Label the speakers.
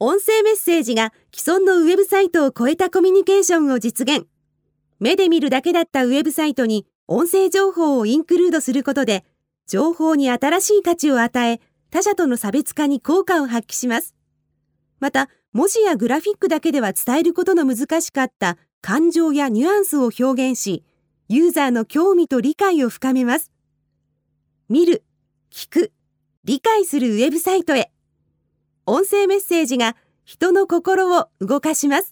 Speaker 1: 音声メッセージが既存のウェブサイトを超えたコミュニケーションを実現。目で見るだけだったウェブサイトに音声情報をインクルードすることで、情報に新しい価値を与え、他社との差別化に効果を発揮します。また、文字やグラフィックだけでは伝えることの難しかった感情やニュアンスを表現し、ユーザーの興味と理解を深めます。見る、聞く、理解するウェブサイトへ。音声メッセージが人の心を動かします。